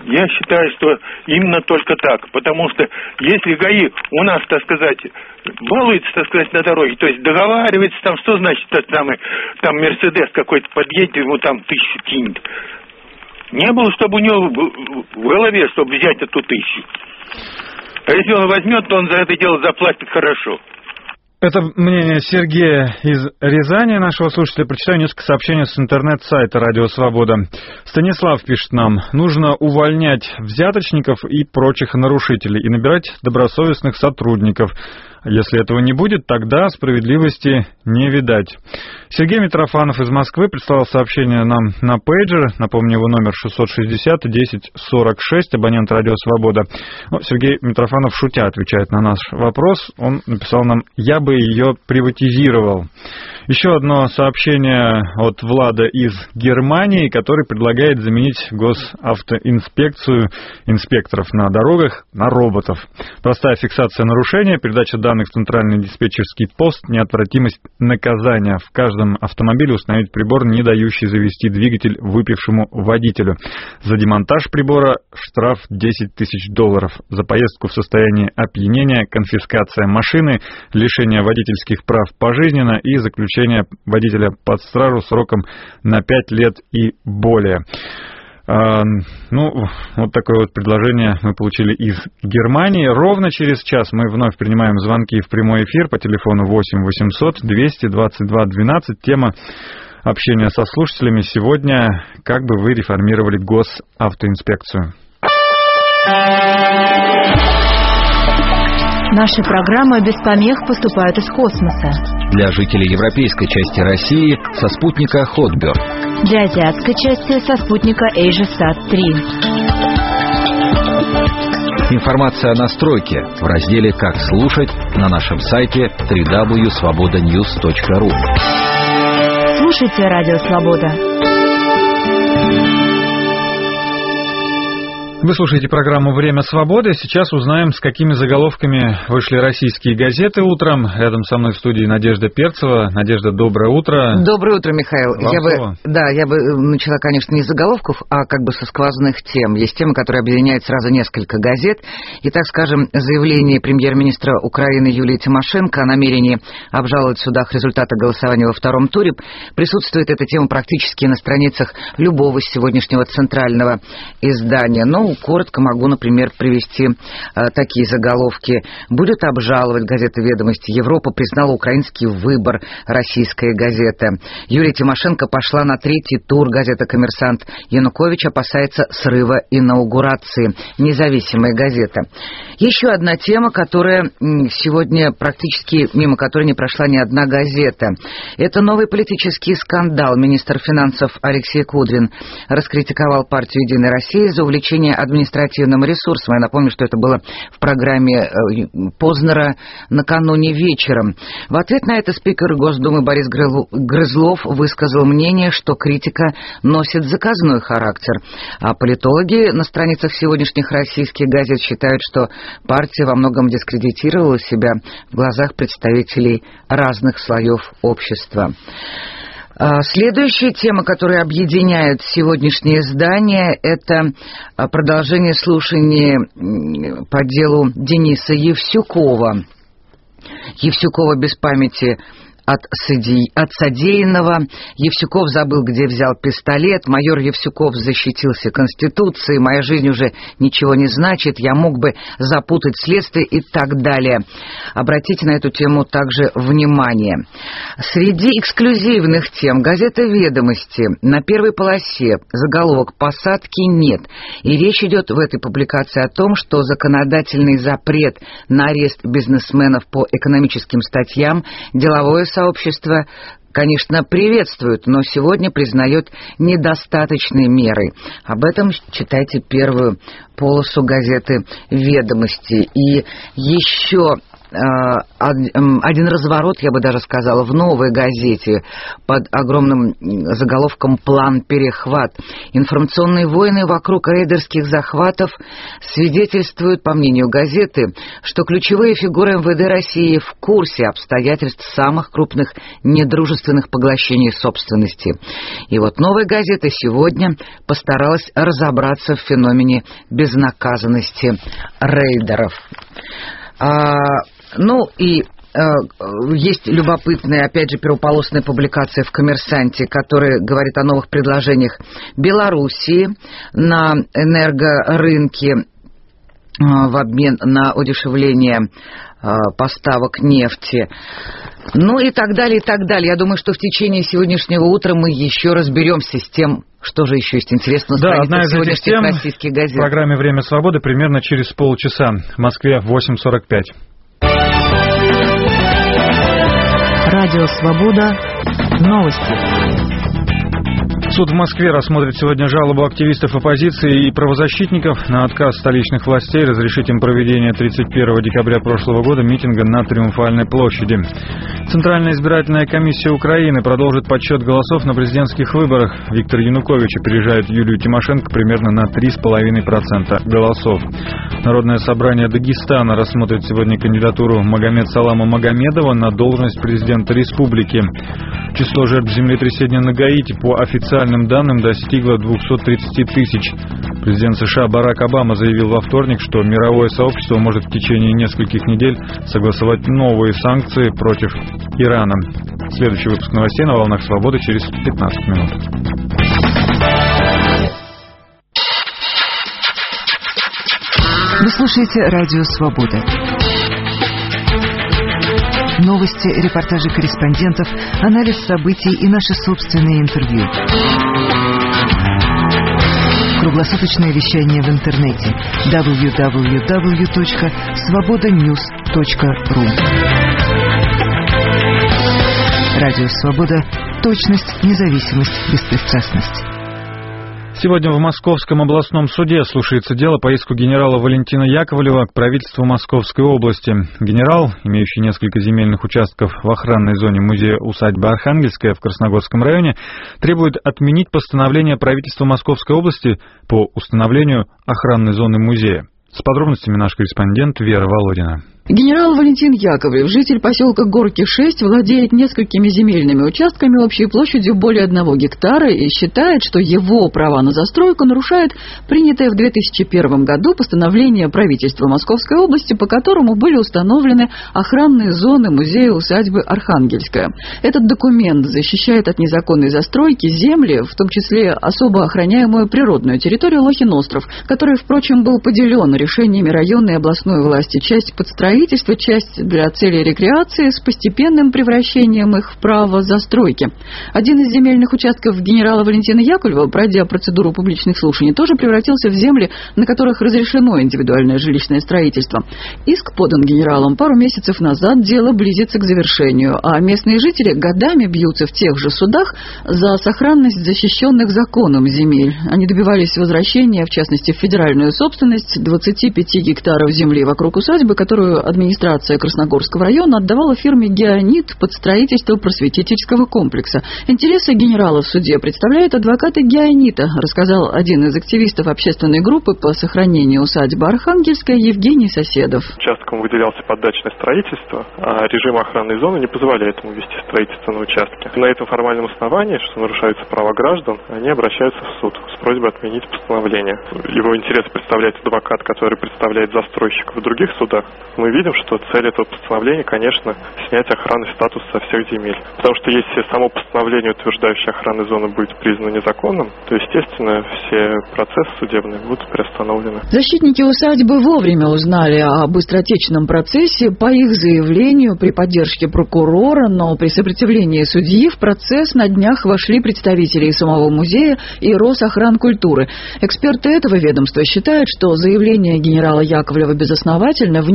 Я считаю, что именно только так. Потому что если ГАИ у нас, так сказать, балуется, так сказать, на дороге, то есть договаривается, там, что значит, там, там Мерседес какой-то подъедет, ему там тысячу кинет. Не было, чтобы у него в голове, чтобы взять эту тысячу. А если он возьмет, то он за это дело заплатит хорошо. Это мнение Сергея из Рязани, нашего слушателя. Прочитаю несколько сообщений с интернет-сайта «Радио Свобода». Станислав пишет нам: нужно увольнять взяточников и прочих нарушителей и набирать добросовестных сотрудников. Если этого не будет, тогда справедливости не видать. Сергей Митрофанов из Москвы прислал сообщение нам на пейджер. Напомню, его номер шестьсот шестьдесят десять сорок шесть, абонент «Радио Свобода». Ну, Сергей Митрофанов, шутя, отвечает на наш вопрос. Он написал нам: «Я бы ее приватизировал». Еще одно сообщение от Влада из Германии, который предлагает заменить госавтоинспекцию инспекторов на дорогах на роботов. Простая фиксация нарушения, передача данных в центральный диспетчерский пост, неотвратимость наказания. В каждом автомобиле установить прибор, не дающий завести двигатель выпившему водителю. За демонтаж прибора штраф десять тысяч долларов. За поездку в состоянии опьянения конфискация машины, лишение водительских прав пожизненно и заключение водителя под стражу сроком на пять лет и более. А, ну, вот такое вот предложение мы получили из Германии. Ровно через час мы вновь принимаем звонки в прямой эфир по телефону восемь восемьсот двести двадцать два двенадцать. Тема общения со слушателями сегодня: как бы вы реформировали госавтоинспекцию? Наши программы без помех поступают из космоса. Для жителей европейской части России со спутника Хотберт. Для азиатской части со спутника AsiaSat три. Информация о настройке в разделе «Как слушать» на нашем сайте дабл ю дабл ю дабл ю точка свобода ньюс точка ру. Слушайте Радио Свобода. Вы слушаете программу «Время свободы». Сейчас узнаем, с какими заголовками вышли российские газеты утром. Рядом со мной в студии Надежда Перцева. Надежда, доброе утро. Доброе утро, Михаил. Вам я слово. бы, да, я бы начала, конечно, не с заголовков, а как бы со сквозных тем. Есть темы, которые объединяют сразу несколько газет. И, так скажем, заявление премьер-министра Украины Юлии Тимошенко о намерении обжаловать в судах результаты голосования во втором туре. Присутствует эта тема практически на страницах любого сегодняшнего центрального издания. Но коротко могу, например, привести э, такие заголовки. Будет обжаловать газета «Ведомости». Европа признала украинский выбор. Российская газета. Юлия Тимошенко пошла на третий тур. Газета «Коммерсант». Янукович опасается срыва инаугурации. Независимая газета. Еще одна тема, которая сегодня практически мимо которой не прошла ни одна газета. Это новый политический скандал. Министр финансов Алексей Кудрин раскритиковал партию «Единая Россия» за увлечение административным ресурсом. Я напомню, что это было в программе Познера накануне вечером. В ответ на это спикер Госдумы Борис Грызлов высказал мнение, что критика носит заказной характер. А политологи на страницах сегодняшних российских газет считают, что партия во многом дискредитировала себя в глазах представителей разных слоев общества. Следующая тема, которая объединяет сегодняшнее издание, это продолжение слушаний по делу Дениса Евсюкова. Евсюкова без памяти от, соди... от содеянного. Евсюков забыл, где взял пистолет. Майор Евсюков защитился Конституцией. Моя жизнь уже ничего не значит. Я мог бы запутать следствие и так далее. Обратите на эту тему также внимание. Среди эксклюзивных тем газета «Ведомости» на первой полосе заголовок «Посадки нет». И речь идет в этой публикации о том, что законодательный запрет на арест бизнесменов по экономическим статьям деловое сообщество, конечно, приветствует, но сегодня признает недостаточной мерой. Об этом читайте первую полосу газеты «Ведомости». И еще один разворот, я бы даже сказала, в «Новой газете» под огромным заголовком «План перехват». Информационные войны вокруг рейдерских захватов свидетельствуют, по мнению газеты, что ключевые фигуры эм вэ дэ России в курсе обстоятельств самых крупных недружественных поглощений собственности. И вот «Новая газета» сегодня постаралась разобраться в феномене безнаказанности рейдеров. А, ну и а, есть любопытная, опять же, первополосная публикация в «Коммерсанте», которая говорит о новых предложениях Белоруссии на энергорынке а, в обмен на удешевление а, поставок нефти. Ну и так далее, и так далее. Я думаю, что в течение сегодняшнего утра мы еще разберемся с тем, что же еще есть интересного на да, страницах сегодняшних российских газет. В программе «Время свободы» примерно через полчаса. В Москве восемь сорок пять. Радио «Свобода». Новости. Суд в Москве рассмотрит сегодня жалобу активистов оппозиции и правозащитников на отказ столичных властей разрешить им проведение тридцать первого декабря прошлого года митинга на Триумфальной площади. Центральная избирательная комиссия Украины продолжит подсчет голосов на президентских выборах. Виктор Янукович опережает Юлию Тимошенко примерно на три с половиной процента голосов. Народное собрание Дагестана рассмотрит сегодня кандидатуру Магомед-Салама Магомедова на должность президента республики. Число жертв землетрясения на Гаити по официальным данным достигло двести тридцать тысяч. Президент США Барак Обама заявил во вторник, что мировое сообщество может в течение нескольких недель согласовать новые санкции против Ирана. Следующий выпуск новостей на волнах свободы через пятнадцать минут. Вы слушаете Радио «Свобода». Новости, репортажи корреспондентов, анализ событий и наши собственные интервью. Круглосуточное вещание в интернете дабл ю дабл ю дабл ю точка свобода ньюс точка ру. Радио «Свобода». Точность, независимость, беспристрастность. Сегодня в Московском областном суде слушается дело по иску генерала Валентина Яковлева к правительству Московской области. Генерал, имеющий несколько земельных участков в охранной зоне музея-усадьбы Архангельская в Красногорском районе, требует отменить постановление правительства Московской области по установлению охранной зоны музея. С подробностями наш корреспондент Вера Володина. Генерал Валентин Яковлев, житель поселка Горки шесть, владеет несколькими земельными участками общей площадью более одного гектара и считает, что его права на застройку нарушает принятое в две тысячи первом году постановление правительства Московской области, по которому были установлены охранные зоны музея-усадьбы Архангельская. Этот документ защищает от незаконной застройки земли, в том числе особо охраняемую природную территорию Лохин-остров, который, впрочем, был поделен решениями районной и областной власти. Часть под строительство, часть для целей рекреации с постепенным превращением их в право застройки. Один из земельных участков генерала Валентина Яковлева, пройдя процедуру публичных слушаний, тоже превратился в земли, на которых разрешено индивидуальное жилищное строительство. Иск подан генералом пару месяцев назад, дело близится к завершению, а местные жители годами бьются в тех же судах за сохранность защищенных законом земель. Они добивались возвращения, в частности, в федеральную собственность, двадцати пяти гектаров земли вокруг усадьбы, которую администрация Красногорского района отдавала фирме «Геонит» под строительство просветительского комплекса. Интересы генерала в суде представляют адвокаты «Геонита», рассказал один из активистов общественной группы по сохранению усадьбы Архангельская Евгений Соседов. Участком выделялся под дачное строительство, а режим охранной зоны не позволяет ему вести строительство на участке. На этом формальном основании, что нарушаются права граждан, они обращаются в суд с просьбой отменить постановление. Его интерес представляет адвокат, который представляет застройщиков в других судах. Мы видим, что цель этого постановления, конечно, снять охранный статус со всех земель. Потому что если само постановление, утверждающее охранную зону, будет признано незаконным, то, естественно, все процессы судебные будут приостановлены. Защитники усадьбы вовремя узнали о быстротечном процессе по их заявлению при поддержке прокурора, но при сопротивлении судьи в процесс на днях вошли представители и самого музея, и Росохранкультуры. Эксперты этого ведомства считают, что заявление генерала Яковлева безосновательно, в нем подменяют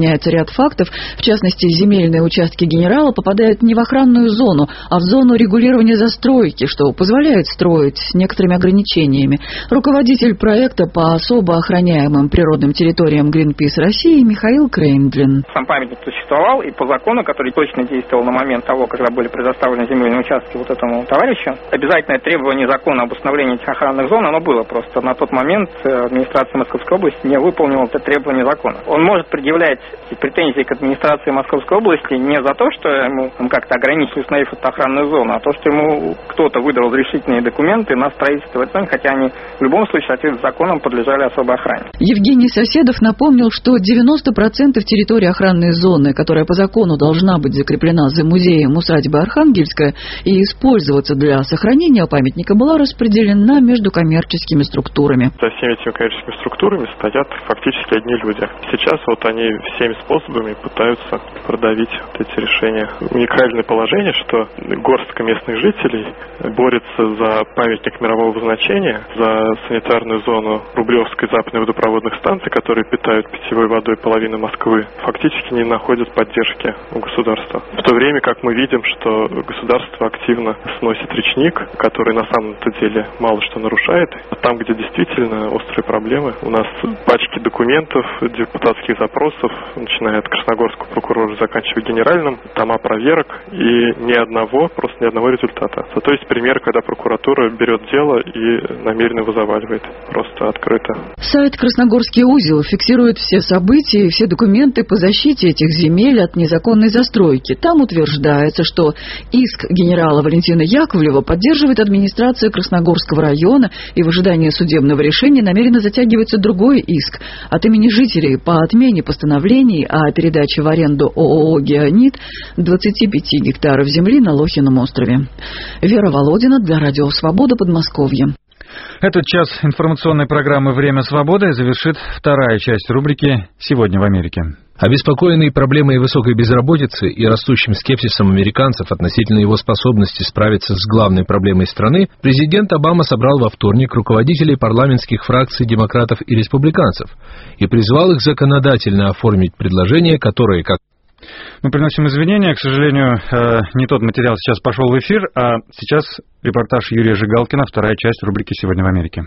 выясняется ряд фактов. В частности, земельные участки генерала попадают не в охранную зону, а в зону регулирования застройки, что позволяет строить с некоторыми ограничениями. Руководитель проекта по особо охраняемым природным территориям Greenpeace России Михаил Крейндлин. Сам памятник существовал, и по закону, который точно действовал на момент того, когда были предоставлены земельные участки вот этому товарищу, обязательное требование закона об установлении этих охранных зон, оно было. Просто на тот момент администрация Московской области не выполнила это требование закона. Он может предъявлять претензии к администрации Московской области не за то, что ему как-то ограничили, установив эту охранную зону, а то, что ему кто-то выдал разрешительные документы на строительство в этой зоне, хотя они в любом случае, соответственно, законом подлежали особой охране. Евгений Соседов напомнил, что девяносто процентов территории охранной зоны, которая по закону должна быть закреплена за музеем усадьбы Архангельская и использоваться для сохранения памятника, была распределена между коммерческими структурами. За всеми этими коммерческими структурами стоят фактически одни люди. Сейчас вот они всеми способами пытаются продавить вот эти решения. Уникальное положение, что горстка местных жителей борется за памятник мирового значения, за санитарную зону Рублевской западной водопроводных станций, которые питают питьевой водой половину Москвы, фактически не находят поддержки у государства. В то время как мы видим, что государство активно сносит речник, который на самом-то деле мало что нарушает. Там, где действительно острые проблемы, у нас пачки документов, депутатских запросов, начиная от красногорского прокурора, заканчивая генеральным, тома проверок и ни одного, просто ни одного результата. Зато есть пример, когда прокуратура берет дело и намеренно его заваливает. Просто открыто. Сайт «Красногорский узел» фиксирует все события и все документы по защите этих земель от незаконной застройки. Там утверждается, что иск генерала Валентина Яковлева поддерживает администрация Красногорского района, и в ожидании судебного решения намеренно затягивается другой иск от имени жителей по отмене постановлений о передаче в аренду ООО «Геонит» двадцати пяти гектаров земли на Лохином острове. Вера Володина для Радио Свобода, Подмосковье. Этот час информационной программы «Время свободы» завершит вторая часть рубрики «Сегодня в Америке». Обеспокоенный проблемой высокой безработицы и растущим скепсисом американцев относительно его способности справиться с главной проблемой страны, президент Обама собрал во вторник руководителей парламентских фракций демократов и республиканцев и призвал их законодательно оформить предложение, которое, как Мы приносим извинения, к сожалению, не тот материал сейчас пошел в эфир, а сейчас репортаж Юрия Жигалкина, вторая часть рубрики «Сегодня в Америке».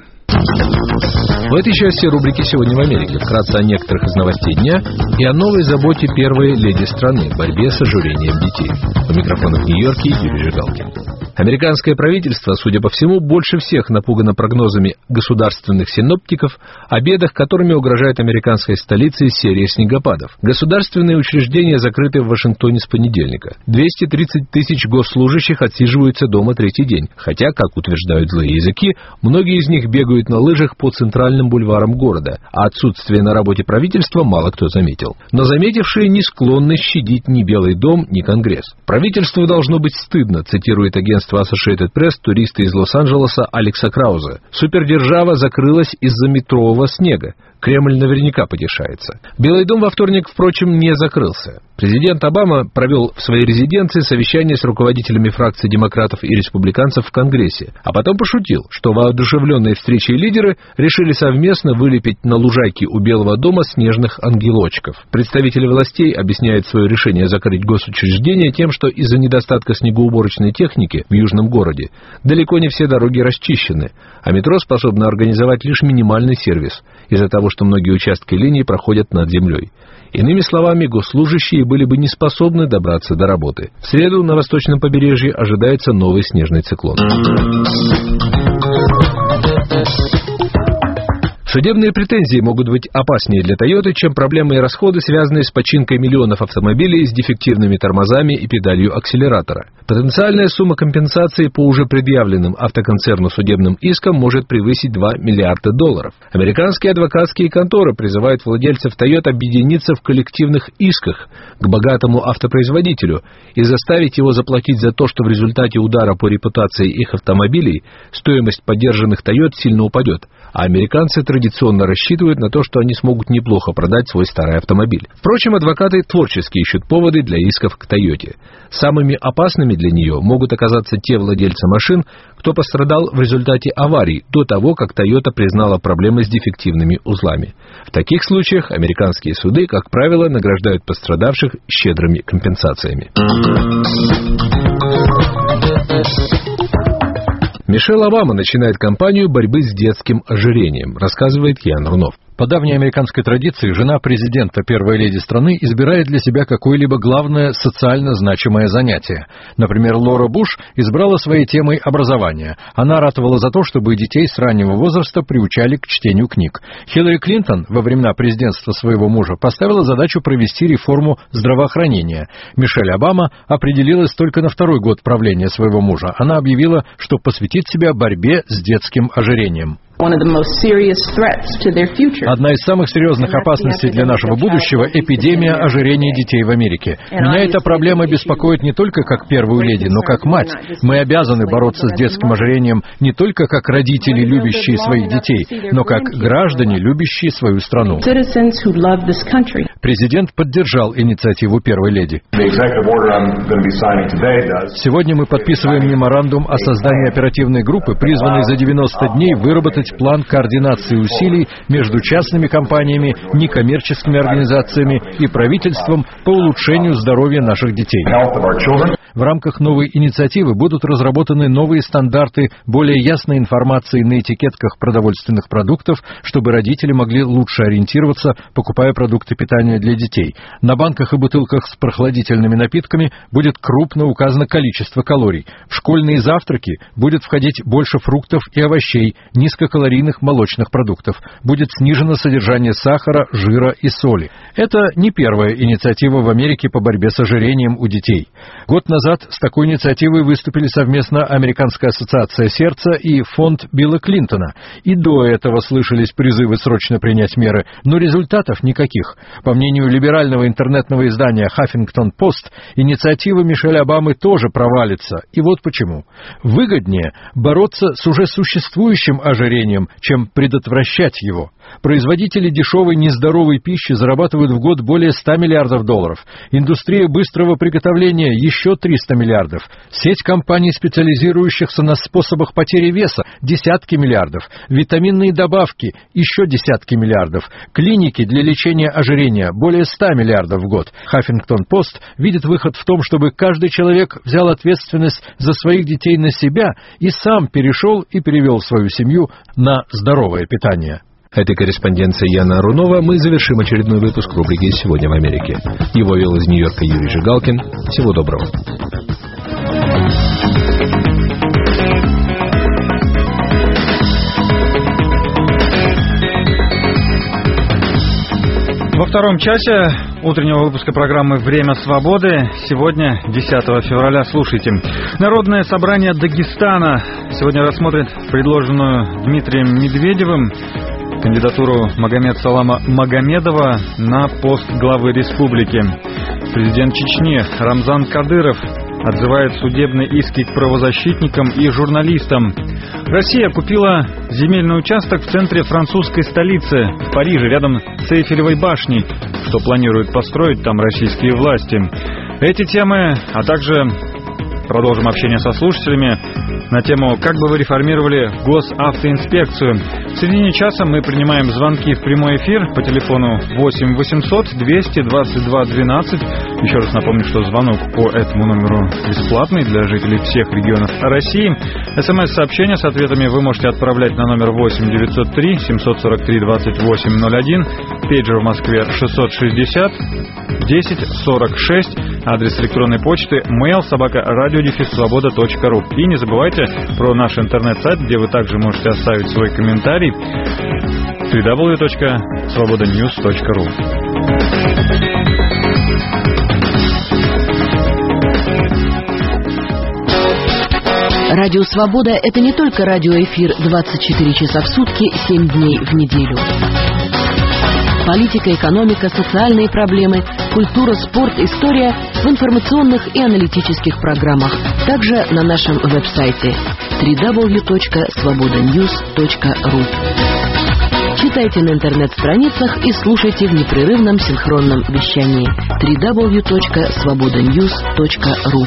В этой части рубрики «Сегодня в Америке» вкратце о некоторых из новостей дня и о новой заботе первой леди страны – борьбе с ожирением детей. У микрофона в Нью-Йорке Юрий Жигалкин. Американское правительство, судя по всему, больше всех напугано прогнозами государственных синоптиков о бедах, которыми угрожает американской столице серия снегопадов. Государственные учреждения закрыты в Вашингтоне с понедельника. двести тридцать тысяч госслужащих отсиживаются дома третий день, хотя, как утверждают злые языки, многие из них бегают на лыжах по центральным бульварам города, а отсутствие на работе правительства мало кто заметил. Но заметившие не склонны щадить ни Белый дом, ни Конгресс. Правительству должно быть стыдно, цитирует агентство Associated Press туриста из Лос-Анджелеса Алекса Крауза. Супердержава закрылась из-за метрового снега. Кремль наверняка потешается. Белый дом во вторник, впрочем, не закрылся. Президент Обама провел в своей резиденции совещание с руководителями фракций демократов и республиканцев в Конгрессе, а потом пошутил, что воодушевленные встречей лидеры решили совместно вылепить на лужайке у Белого дома снежных ангелочков. Представители властей объясняют свое решение закрыть госучреждения тем, что из-за недостатка снегоуборочной техники в южном городе далеко не все дороги расчищены, а метро способно организовать лишь минимальный сервис из-за того, что многие участки линии проходят над землей. Иными словами, госслужащие были бы не способны добраться до работы. В среду на восточном побережье ожидается новый снежный циклон. Судебные претензии могут быть опаснее для Toyota, чем проблемы и расходы, связанные с починкой миллионов автомобилей с дефективными тормозами и педалью акселератора. Потенциальная сумма компенсации по уже предъявленным автоконцерну судебным искам может превысить два миллиарда долларов. Американские адвокатские конторы призывают владельцев Toyota объединиться в коллективных исках к богатому автопроизводителю и заставить его заплатить за то, что в результате удара по репутации их автомобилей стоимость подержанных Toyota сильно упадет, а американцы традиционно традиционно рассчитывают на то, что они смогут неплохо продать свой старый автомобиль. Впрочем, адвокаты творчески ищут поводы для исков к Тойоте. Самыми опасными для нее могут оказаться те владельцы машин, кто пострадал в результате аварий до того, как Toyota признала проблемы с дефективными узлами. В таких случаях американские суды, как правило, награждают пострадавших щедрыми компенсациями. Мишель Обама начинает кампанию борьбы с детским ожирением, рассказывает Ян Рунов. По давней американской традиции, жена президента, первой леди страны, избирает для себя какое-либо главное социально значимое занятие. Например, Лора Буш избрала своей темой образование. Она ратовала за то, чтобы детей с раннего возраста приучали к чтению книг. Хиллари Клинтон во времена президентства своего мужа поставила задачу провести реформу здравоохранения. Мишель Обама определилась только на второй год правления своего мужа. Она объявила, что посвятит себя борьбе с детским ожирением. Одна из самых серьезных опасностей для нашего будущего – эпидемия ожирения детей в Америке. Меня эта проблема беспокоит не только как первую леди, но как мать. Мы обязаны бороться с детским ожирением не только как родители, любящие своих детей, но как граждане, любящие свою страну. Президент поддержал инициативу первой леди. Сегодня мы подписываем меморандум о создании оперативной группы, призванной за девяносто дней выработать план координации усилий между частными компаниями, некоммерческими организациями и правительством по улучшению здоровья наших детей. В рамках новой инициативы будут разработаны новые стандарты более ясной информации на этикетках продовольственных продуктов, чтобы родители могли лучше ориентироваться, покупая продукты питания для детей. На банках и бутылках с прохладительными напитками будет крупно указано количество калорий. В школьные завтраки будет входить больше фруктов и овощей, низкокалорийных молочных продуктов. Будет снижено содержание сахара, жира и соли. Это не первая инициатива в Америке по борьбе с ожирением у детей. Год назад с такой инициативой выступили совместно Американская ассоциация сердца и фонд Билла Клинтона. И до этого слышались призывы срочно принять меры, но результатов никаких. По мнению либерального интернетного издания Huffington Post, инициатива Мишель Обамы тоже провалится. И вот почему. Выгоднее бороться с уже существующим ожирением, чем предотвращать его. Производители дешевой нездоровой пищи зарабатывают в год более ста миллиардов долларов. Индустрия быстрого приготовления еще триста миллиардов. Сеть компаний, специализирующихся на способах потери веса, десятки миллиардов. Витаминные добавки еще десятки миллиардов. Клиники для лечения ожирения более ста миллиардов в год. Huffington Post видит выход в том, чтобы каждый человек взял ответственность за своих детей на себя и сам перешел и перевел свою семью на здоровое питание. Этой корреспонденцией Яна Рунова мы завершим очередной выпуск рубрики «Сегодня в Америке». Его вел из Нью-Йорка Юрий Жигалкин. Всего доброго. Во втором часе утреннего выпуска программы «Время свободы» сегодня, десятого февраля, слушайте. Народное собрание Дагестана сегодня рассмотрит предложенную Дмитрием Медведевым кандидатуру Магомед Салама Магомедова на пост главы республики. Президент Чечни Рамзан Кадыров отзывает судебные иски к правозащитникам и журналистам. Россия купила земельный участок в центре французской столицы, в Париже, рядом с Эйфелевой башней, что планируют построить там российские власти. Эти темы, а также продолжим общение со слушателями на тему «Как бы вы реформировали госавтоинспекцию?». В середине часа мы принимаем звонки в прямой эфир по телефону восемь восемьсот двести двадцать два двенадцать. Еще раз напомню, что звонок по этому номеру бесплатный для жителей всех регионов России. СМС-сообщения с ответами вы можете отправлять на номер восемь девятьсот три семьсот сорок три двадцать восемь ноль один. Пейджер в Москве шестьсот шестьдесят десять сорок шесть. Адрес электронной почты mail собака радиодефис свобода точка ру. И не забывайте про наш интернет-сайт, где вы также можете оставить свой комментарий дабл ю дабл ю дабл ю точка свобода ньюс точка ру. Радио «Свобода» — это не только радиоэфир двадцать четыре часа в сутки, семь дней в неделю. Политика, экономика, социальные проблемы, культура, спорт, история в информационных и аналитических программах. Также на нашем веб-сайте дабл ю дабл ю дабл ю точка свобода ньюс точка ру. Читайте на интернет-страницах и слушайте в непрерывном синхронном вещании дабл ю дабл ю дабл ю точка свобода ньюс точка ру.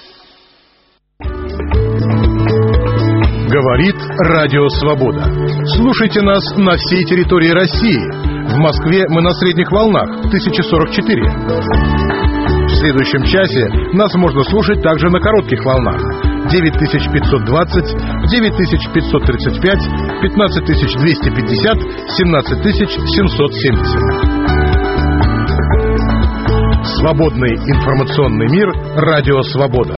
Говорит Радио Свобода. Слушайте нас на всей территории России. В Москве мы на средних волнах тысяча сорок четыре. В следующем часе нас можно слушать также на коротких волнах девять тысяч пятьсот двадцать, девять тысяч пятьсот тридцать пять, пятнадцать тысяч двести пятьдесят, семнадцать тысяч семьсот семьдесят. Свободный информационный мир. Радио Свобода.